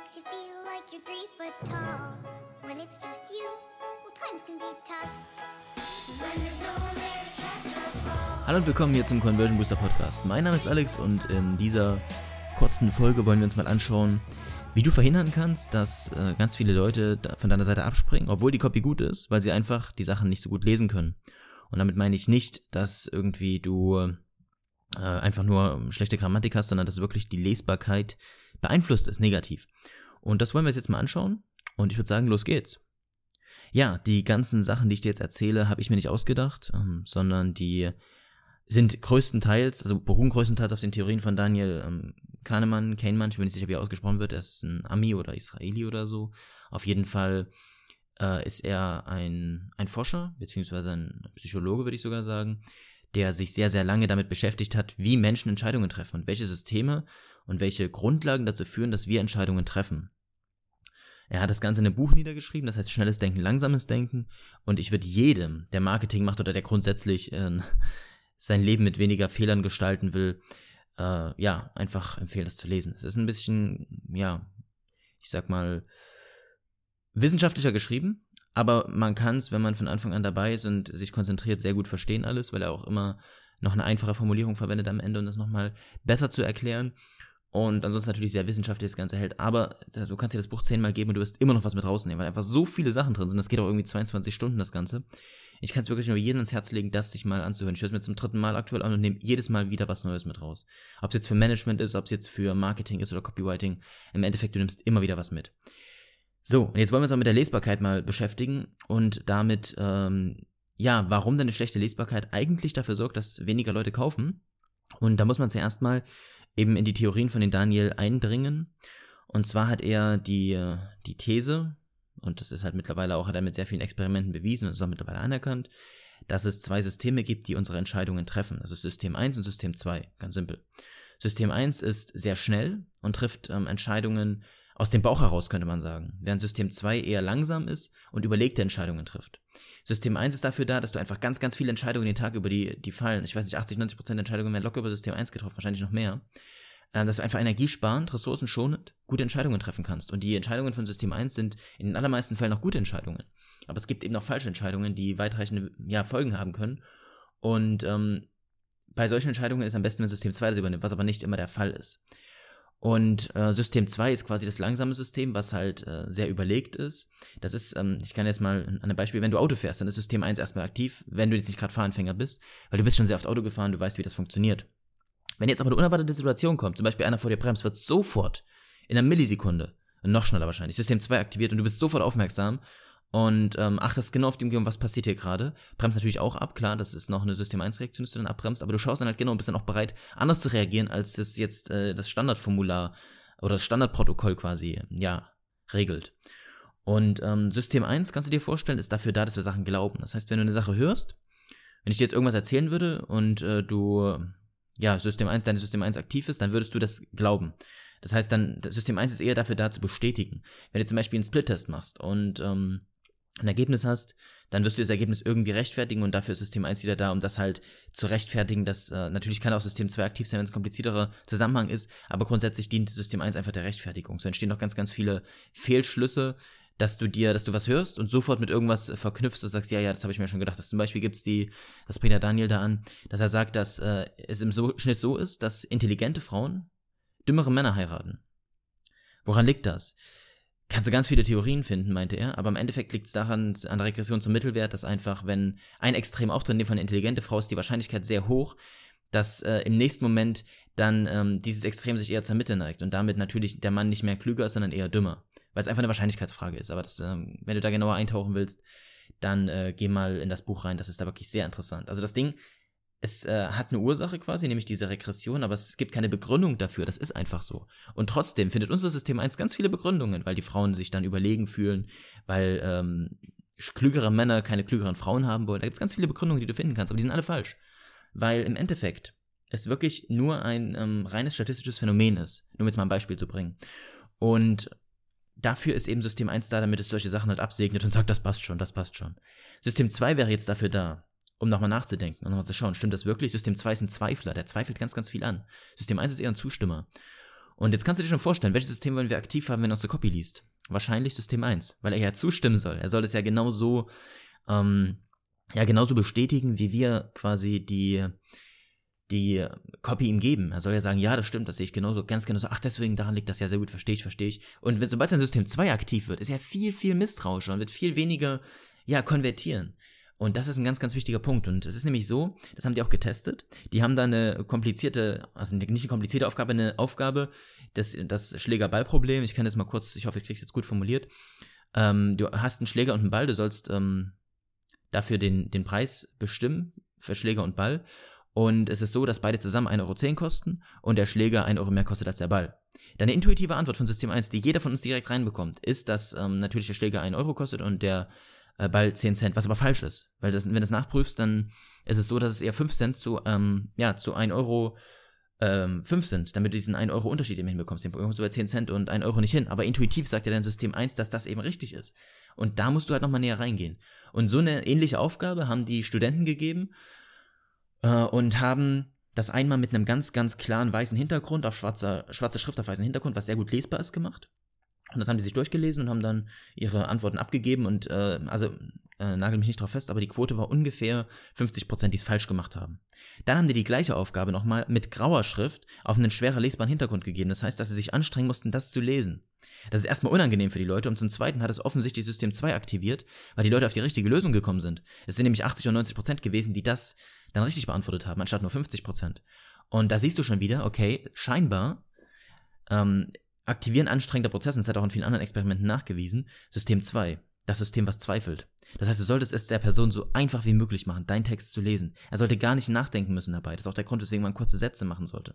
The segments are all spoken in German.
makes you feel like you're 3 foot tall. When it's just you, well, times can be tough. When there's no one there to catch or fall. Hallo und willkommen hier zum Conversion Booster Podcast. Mein Name ist Alex und in dieser kurzen Folge wollen wir uns mal anschauen, wie du verhindern kannst, dass ganz viele Leute von deiner Seite abspringen, obwohl die Copy gut ist, weil sie einfach die Sachen nicht so gut lesen können. Und damit meine ich nicht, dass irgendwie du einfach nur schlechte Grammatik hast, sondern dass wirklich die Lesbarkeit beeinflusst ist, negativ. Und das wollen wir uns jetzt mal anschauen und ich würde sagen, los geht's. Ja, die ganzen Sachen, die ich dir jetzt erzähle, habe ich mir nicht ausgedacht, sondern die sind beruhen größtenteils auf den Theorien von Daniel Kahneman, ich bin nicht sicher, wie er ausgesprochen wird, er ist ein Ami oder Israeli oder so. Auf jeden Fall ist er ein Forscher, beziehungsweise ein Psychologe, würde ich sogar sagen, der sich sehr, sehr lange damit beschäftigt hat, wie Menschen Entscheidungen treffen und welche Systeme und welche Grundlagen dazu führen, dass wir Entscheidungen treffen. Er hat das Ganze in einem Buch niedergeschrieben, das heißt Schnelles Denken, Langsames Denken, und ich würde jedem, der Marketing macht oder der grundsätzlich sein Leben mit weniger Fehlern gestalten will, einfach empfehlen, das zu lesen. Es ist ein bisschen, ich sag mal, wissenschaftlicher geschrieben, aber man kann es, wenn man von Anfang an dabei ist und sich konzentriert, sehr gut verstehen alles, weil er auch immer noch eine einfache Formulierung verwendet am Ende, um das nochmal besser zu erklären. Und ansonsten natürlich sehr wissenschaftlich das Ganze hält, aber du kannst dir das Buch 10-mal geben und du wirst immer noch was mit rausnehmen, weil einfach so viele Sachen drin sind. Das geht auch irgendwie 22 Stunden, das Ganze. Ich kann es wirklich nur jedem ans Herz legen, das sich mal anzuhören. Ich höre es mir zum 3. Mal aktuell an und nehme jedes Mal wieder was Neues mit raus. Ob es jetzt für Management ist, ob es jetzt für Marketing ist oder Copywriting, im Endeffekt, du nimmst immer wieder was mit. So, und jetzt wollen wir uns auch mit der Lesbarkeit mal beschäftigen und damit, warum denn eine schlechte Lesbarkeit eigentlich dafür sorgt, dass weniger Leute kaufen. Und da muss man zuerst mal eben in die Theorien von den Daniel eindringen. Und zwar hat er die These, und das ist halt mittlerweile auch, hat er mit sehr vielen Experimenten bewiesen und ist auch mittlerweile anerkannt, dass es 2 Systeme gibt, die unsere Entscheidungen treffen. Also System 1 und System 2, ganz simpel. System 1 ist sehr schnell und trifft Entscheidungen aus dem Bauch heraus, könnte man sagen, während System 2 eher langsam ist und überlegte Entscheidungen trifft. System 1 ist dafür da, dass du einfach ganz, ganz viele Entscheidungen den Tag über die fallen. Ich weiß nicht, 80-90% der Entscheidungen werden locker über System 1 getroffen, wahrscheinlich noch mehr. Dass du einfach energiesparend, ressourcenschonend gute Entscheidungen treffen kannst. Und die Entscheidungen von System 1 sind in den allermeisten Fällen auch gute Entscheidungen. Aber es gibt eben auch falsche Entscheidungen, die weitreichende Folgen haben können. Und bei solchen Entscheidungen ist am besten, wenn System 2 das übernimmt, was aber nicht immer der Fall ist. Und System 2 ist quasi das langsame System, was halt sehr überlegt ist. Das ist, ich kann jetzt mal an einem Beispiel, wenn du Auto fährst, dann ist System 1 erstmal aktiv, wenn du jetzt nicht gerade Fahranfänger bist, weil du bist schon sehr oft Auto gefahren, du weißt, wie das funktioniert. Wenn jetzt aber eine unerwartete Situation kommt, zum Beispiel einer vor dir bremst, wird sofort in einer Millisekunde, noch schneller wahrscheinlich, System 2 aktiviert und du bist sofort aufmerksam und achtest genau auf die Umgebung, was passiert hier gerade. Bremst natürlich auch ab, klar, das ist noch eine System 1 Reaktion, dass du dann abbremst, aber du schaust dann halt genau und bist dann auch bereit, anders zu reagieren, als es jetzt das Standardformular oder das Standardprotokoll quasi, regelt. Und System 1, kannst du dir vorstellen, ist dafür da, dass wir Sachen glauben. Das heißt, wenn du eine Sache hörst, wenn ich dir jetzt irgendwas erzählen würde und deine System 1 aktiv ist, dann würdest du das glauben. Das heißt dann, das System 1 ist eher dafür da, zu bestätigen. Wenn du zum Beispiel einen Split-Test machst und ein Ergebnis hast, dann wirst du das Ergebnis irgendwie rechtfertigen und dafür ist System 1 wieder da, um das halt zu rechtfertigen, dass natürlich kann auch System 2 aktiv sein, wenn es ein komplizierterer Zusammenhang ist, aber grundsätzlich dient System 1 einfach der Rechtfertigung. So entstehen noch ganz, ganz viele Fehlschlüsse, dass du was hörst und sofort mit irgendwas verknüpfst und sagst, das habe ich mir schon gedacht. Zum Beispiel gibt's das bringt der Daniel da an, dass er sagt, dass es im Schnitt so ist, dass intelligente Frauen dümmere Männer heiraten. Woran liegt das? Kannst du ganz viele Theorien finden, meinte er, aber im Endeffekt liegt es daran, an der Regression zum Mittelwert, dass einfach, wenn ein Extrem auftritt, in dem Fall eine intelligente Frau, ist die Wahrscheinlichkeit sehr hoch, dass im nächsten Moment dann dieses Extrem sich eher zur Mitte neigt und damit natürlich der Mann nicht mehr klüger ist, sondern eher dümmer. Weil es einfach eine Wahrscheinlichkeitsfrage ist. Aber wenn du da genauer eintauchen willst, dann geh mal in das Buch rein. Das ist da wirklich sehr interessant. Also das Ding, es hat eine Ursache quasi, nämlich diese Regression, aber es gibt keine Begründung dafür. Das ist einfach so. Und trotzdem findet unser System 1 ganz viele Begründungen, weil die Frauen sich dann überlegen fühlen, weil klügere Männer keine klügeren Frauen haben wollen. Da gibt es ganz viele Begründungen, die du finden kannst, aber die sind alle falsch. Weil im Endeffekt es wirklich nur ein reines statistisches Phänomen ist. Nur um jetzt mal ein Beispiel zu bringen. Und dafür ist eben System 1 da, damit es solche Sachen halt absegnet und sagt, das passt schon. System 2 wäre jetzt dafür da, um nochmal nachzudenken und nochmal zu schauen, stimmt das wirklich? System 2 ist ein Zweifler, der zweifelt ganz, ganz viel an. System 1 ist eher ein Zustimmer. Und jetzt kannst du dir schon vorstellen, welches System wollen wir aktiv haben, wenn er unsere Copy liest? Wahrscheinlich System 1, weil er ja zustimmen soll. Er soll es ja genauso bestätigen, wie wir quasi die Copy ihm geben. Er soll ja sagen, ja, das stimmt, das sehe ich genauso, ganz genauso. Ach, deswegen, daran liegt das ja sehr gut, verstehe ich. Und sobald sein System 2 aktiv wird, ist er viel, viel misstrauischer und wird viel weniger, konvertieren. Und das ist ein ganz, ganz wichtiger Punkt. Und es ist nämlich so, das haben die auch getestet. Die haben da eine komplizierte, also nicht eine komplizierte Aufgabe, eine Aufgabe, das Schläger-Ball-Problem. Ich kann das mal kurz, ich hoffe, ich kriege es jetzt gut formuliert. Du hast einen Schläger und einen Ball, du sollst dafür den Preis bestimmen für Schläger und Ball. Und es ist so, dass beide zusammen 1,10 € kosten und der Schläger 1 € mehr kostet als der Ball. Deine intuitive Antwort von System 1, die jeder von uns direkt reinbekommt, ist, dass natürlich der Schläger 1 € kostet und der Ball 10 Cent, was aber falsch ist. Weil wenn du das nachprüfst, dann ist es so, dass es eher 5 Cent zu 1 € 5 sind, damit du diesen 1 € Unterschied eben hinbekommst. Den bekommst du bei 10 Cent und 1 € nicht hin. Aber intuitiv sagt dir dein System 1, dass das eben richtig ist. Und da musst du halt nochmal näher reingehen. Und so eine ähnliche Aufgabe haben die Studenten gegeben und haben das einmal mit einem ganz, ganz klaren weißen Hintergrund, auf schwarze Schrift auf weißen Hintergrund, was sehr gut lesbar ist, gemacht. Und das haben die sich durchgelesen und haben dann ihre Antworten abgegeben und nagel mich nicht drauf fest, aber die Quote war ungefähr 50%, die es falsch gemacht haben. Dann haben die gleiche Aufgabe nochmal mit grauer Schrift auf einen schwerer lesbaren Hintergrund gegeben. Das heißt, dass sie sich anstrengen mussten, das zu lesen. Das ist erstmal unangenehm für die Leute und zum Zweiten hat es offensichtlich System 2 aktiviert, weil die Leute auf die richtige Lösung gekommen sind. Es sind nämlich 80 und 90% gewesen, die das dann richtig beantwortet haben, anstatt nur 50%. Und da siehst du schon wieder, okay, scheinbar aktivieren anstrengender Prozesse, das hat auch in vielen anderen Experimenten nachgewiesen, System 2, das System, was zweifelt. Das heißt, du solltest es der Person so einfach wie möglich machen, deinen Text zu lesen. Er sollte gar nicht nachdenken müssen dabei. Das ist auch der Grund, weswegen man kurze Sätze machen sollte.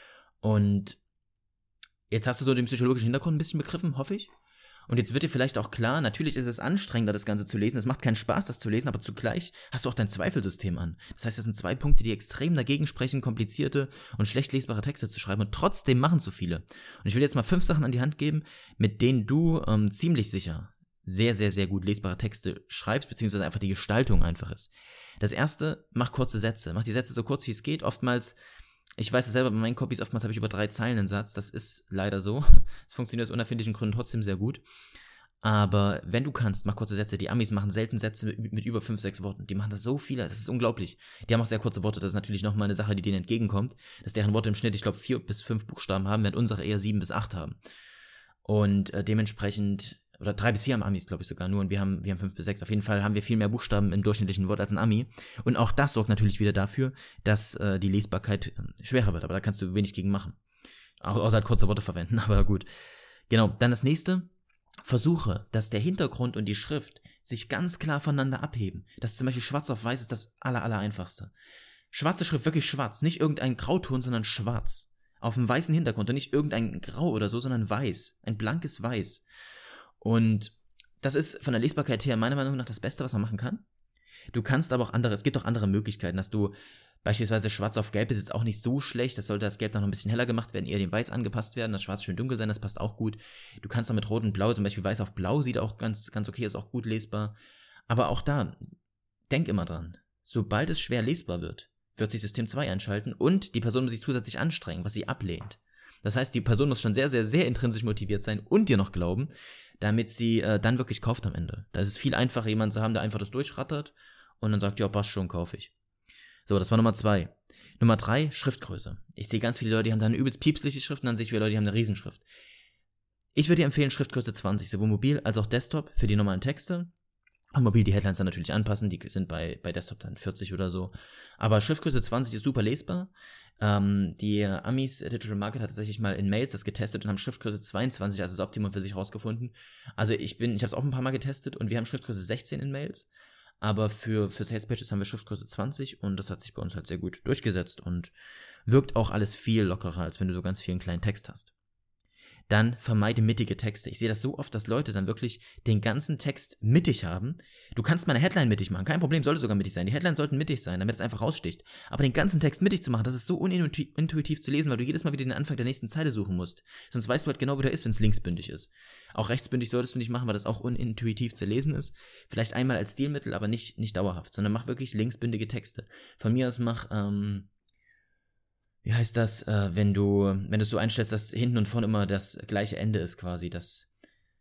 Und jetzt hast du so den psychologischen Hintergrund ein bisschen begriffen, hoffe ich. Und jetzt wird dir vielleicht auch klar, natürlich ist es anstrengender, das Ganze zu lesen. Es macht keinen Spaß, das zu lesen, aber zugleich hast du auch dein Zweifelsystem an. Das heißt, das sind 2 Punkte, die extrem dagegen sprechen, komplizierte und schlecht lesbare Texte zu schreiben. Und trotzdem machen zu viele. Und ich will jetzt mal 5 Sachen an die Hand geben, mit denen du ziemlich sicher sehr, sehr, sehr gut lesbare Texte schreibst, beziehungsweise einfach die Gestaltung einfach ist. Das erste, mach kurze Sätze. Mach die Sätze so kurz, wie es geht. Oftmals, ich weiß es selber bei meinen Copies, oftmals habe ich über 3 Zeilen einen Satz. Das ist leider so. Es funktioniert aus unerfindlichen Gründen trotzdem sehr gut. Aber wenn du kannst, mach kurze Sätze. Die Amis machen selten Sätze mit über 5, 6 Worten. Die machen das so viele, das ist unglaublich. Die haben auch sehr kurze Worte, das ist natürlich nochmal eine Sache, die denen entgegenkommt, dass deren Worte im Schnitt, ich glaube, 4 bis 5 Buchstaben haben, während unsere eher 7 bis 8 haben. Und dementsprechend, oder 3 bis 4 haben Amis, glaube ich sogar nur, und wir haben 5 bis 6. Auf jeden Fall haben wir viel mehr Buchstaben im durchschnittlichen Wort als ein Ami. Und auch das sorgt natürlich wieder dafür, dass die Lesbarkeit schwerer wird. Aber da kannst du wenig gegen machen. Außer halt kurze Worte verwenden, aber gut. Genau, dann das nächste. Versuche, dass der Hintergrund und die Schrift sich ganz klar voneinander abheben. Das zum Beispiel schwarz auf weiß ist das aller einfachste. Schwarze Schrift, wirklich schwarz. Nicht irgendein Grauton, sondern schwarz. Auf einem weißen Hintergrund und nicht irgendein Grau oder so, sondern weiß. Ein blankes Weiß. Und das ist von der Lesbarkeit her meiner Meinung nach das Beste, was man machen kann. Du kannst aber auch es gibt auch andere Möglichkeiten, dass du beispielsweise schwarz auf gelb ist jetzt auch nicht so schlecht, das sollte das Gelb noch ein bisschen heller gemacht werden, eher dem Weiß angepasst werden, das Schwarz schön dunkel sein, das passt auch gut. Du kannst auch mit Rot und Blau, zum Beispiel Weiß auf Blau sieht auch ganz, ganz okay, ist auch gut lesbar. Aber auch da, denk immer dran, sobald es schwer lesbar wird sich System 2 einschalten und die Person muss sich zusätzlich anstrengen, was sie ablehnt. Das heißt, die Person muss schon sehr, sehr, sehr intrinsisch motiviert sein und dir noch glauben, damit sie dann wirklich kauft am Ende. Da ist es viel einfacher, jemanden zu haben, der einfach das durchrattert und dann sagt, ja, passt schon, kaufe ich. So, das war Nummer 2. Nummer 3, Schriftgröße. Ich sehe ganz viele Leute, die haben da eine übelst piepsliche Schrift und dann sehe ich viele Leute, die haben eine Riesenschrift. Ich würde dir empfehlen, Schriftgröße 20, sowohl mobil als auch Desktop für die normalen Texte. Und mobil die Headlines dann natürlich anpassen, die sind bei Desktop dann 40 oder so. Aber Schriftgröße 20 ist super lesbar. Die Amis Digital Market hat tatsächlich mal in Mails das getestet und haben Schriftgröße 22 als das Optimum für sich rausgefunden. Also ich habe es auch ein paar Mal getestet und wir haben Schriftgröße 16 in Mails. Aber für Sales Pages haben wir Schriftgröße 20 und das hat sich bei uns halt sehr gut durchgesetzt und wirkt auch alles viel lockerer, als wenn du so ganz viel einen kleinen Text hast. Dann vermeide mittige Texte. Ich sehe das so oft, dass Leute dann wirklich den ganzen Text mittig haben. Du kannst mal eine Headline mittig machen, kein Problem, sollte sogar mittig sein. Die Headlines sollten mittig sein, damit es einfach raussticht. Aber den ganzen Text mittig zu machen, das ist so unintuitiv zu lesen, weil du jedes Mal wieder den Anfang der nächsten Zeile suchen musst. Sonst weißt du halt genau, wo der ist, wenn es linksbündig ist. Auch rechtsbündig solltest du nicht machen, weil das auch unintuitiv zu lesen ist. Vielleicht einmal als Stilmittel, aber nicht dauerhaft, sondern mach wirklich linksbündige Texte. Von mir aus mach wie heißt das, wenn du es so einstellst, dass hinten und vorne immer das gleiche Ende ist quasi, das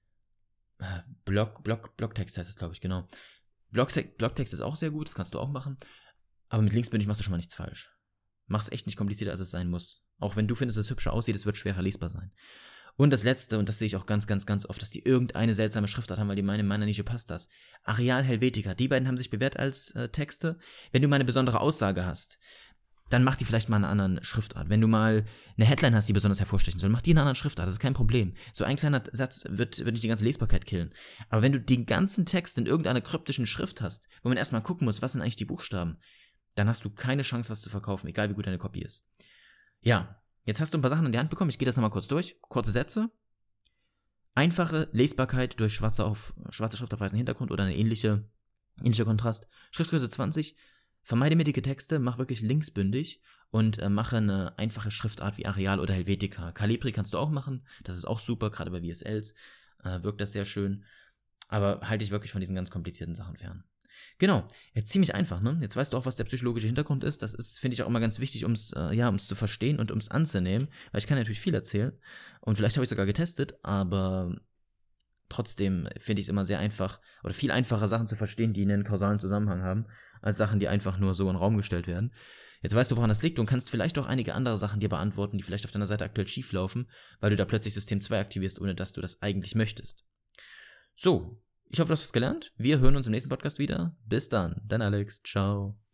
Blocktext heißt es, glaube ich, genau. Blocktext ist auch sehr gut, das kannst du auch machen, aber mit linksbündig machst du schon mal nichts falsch. Mach's echt nicht komplizierter, als es sein muss. Auch wenn du findest, dass es hübscher aussieht, es wird schwerer lesbar sein. Und das Letzte, und das sehe ich auch ganz, ganz, ganz oft, dass die irgendeine seltsame Schriftart haben, weil die meinen, in meiner Nische passt das. Areal Helvetica, die beiden haben sich bewährt als Texte. Wenn du mal eine besondere Aussage hast, dann mach die vielleicht mal in einer anderen Schriftart. Wenn du mal eine Headline hast, die besonders hervorstechen soll, mach die in einer anderen Schriftart, das ist kein Problem. So ein kleiner Satz wird nicht die ganze Lesbarkeit killen. Aber wenn du den ganzen Text in irgendeiner kryptischen Schrift hast, wo man erstmal gucken muss, was sind eigentlich die Buchstaben, dann hast du keine Chance, was zu verkaufen, egal wie gut deine Copy ist. Ja, jetzt hast du ein paar Sachen in die Hand bekommen, ich gehe das nochmal kurz durch. Kurze Sätze. Einfache Lesbarkeit durch schwarze Schrift auf weißem Hintergrund oder eine ähnlicher Kontrast. Schriftgröße 20. Vermeide mir dicke Texte, mach wirklich linksbündig und mache eine einfache Schriftart wie Areal oder Helvetica. Calibri kannst du auch machen, das ist auch super, gerade bei VSLs wirkt das sehr schön, aber halte dich wirklich von diesen ganz komplizierten Sachen fern. Genau, jetzt ziemlich einfach, ne? Jetzt weißt du auch, was der psychologische Hintergrund ist. Das ist, finde ich, auch immer ganz wichtig, um's zu verstehen und um's anzunehmen, weil ich kann natürlich viel erzählen und vielleicht habe ich sogar getestet, aber trotzdem finde ich es immer sehr einfach oder viel einfacher, Sachen zu verstehen, die einen kausalen Zusammenhang haben, als Sachen, die einfach nur so in den Raum gestellt werden. Jetzt weißt du, woran das liegt und kannst vielleicht auch einige andere Sachen dir beantworten, die vielleicht auf deiner Seite aktuell schief laufen, weil du da plötzlich System 2 aktivierst, ohne dass du das eigentlich möchtest. So, ich hoffe, du hast was gelernt. Wir hören uns im nächsten Podcast wieder. Bis dann, dein Alex. Ciao.